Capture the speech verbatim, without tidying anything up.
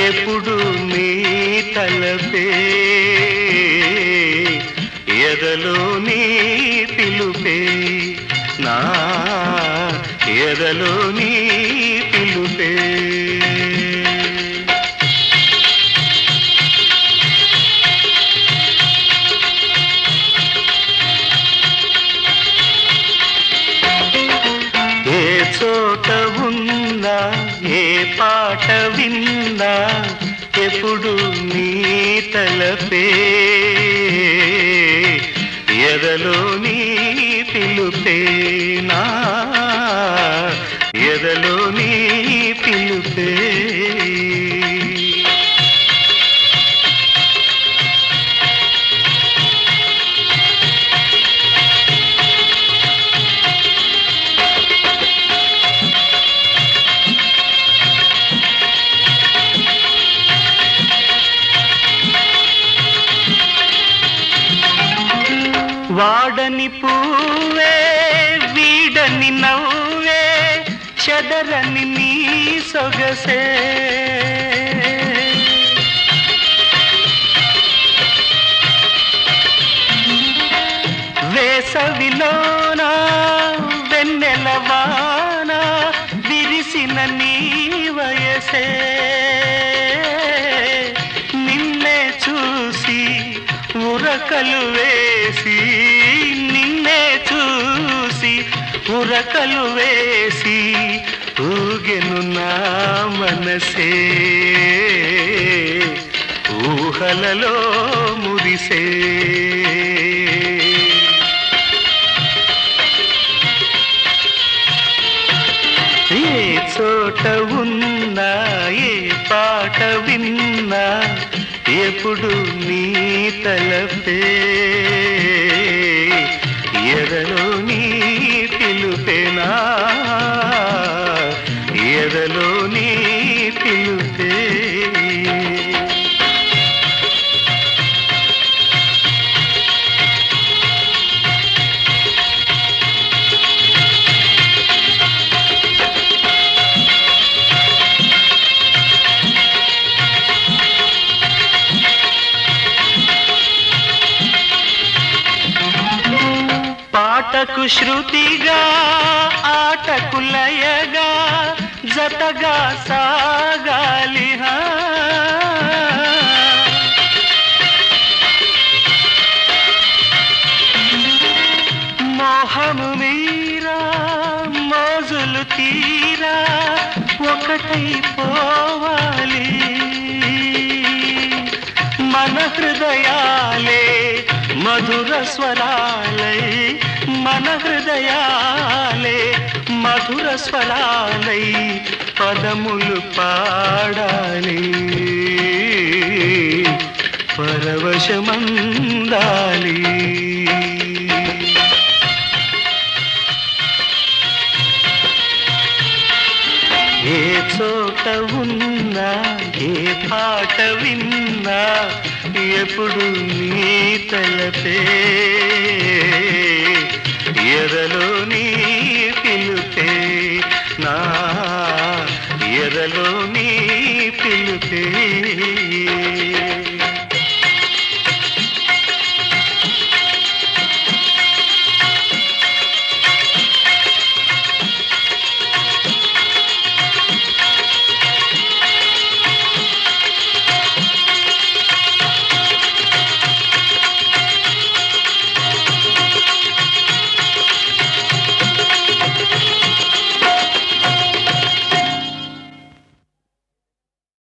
ఎప్పుడు నీ తలపే ఎదలో నీ పిలుపే నా ఎదలో నీ పిలుపే ఏ చోట ఉన్నా ఏ పాట విన్నా ఎప్పుడు నీ తలపే ఎదలో నీ పిలుపే నా ఎదలో నీ పిలుపే వాడని పూవే వీడని నవ్వే చెదరని నీ సొగసే వేసవిలోన వెన్నెలవాన విరిసిన నీ వయసే నిన్నే చూసి ఉరకలు వేసి నిన్నే చూసి ఉరకలు వేసి ఊగెను నా మనసే ఊహలలో మురిసే ఏ చోట ఉన్నా ఏ పాట విన్నా ఎప్పుడు నీ తలపే ఎదలో నీ పిలుపేనా ఎదలో నీ పిలుపే పాటకు శృతిగా ఆటకు లయగా జతగా సాగాలి మోహము మీరా మోజులు తీరా ఒకటై పోవాలి మన హృదయాలే మధుర స్వరాలై మన హృదయాలే మధుర స్వరాలై పదములు పాడాలి పరవశమందాలి ఏ చోట ఉన్నా ఏ పాట విన్నా ఎప్పుడు నీ తలపే ఎదలో నీ పిలుపే నా ఎదలో నీ పిలుపే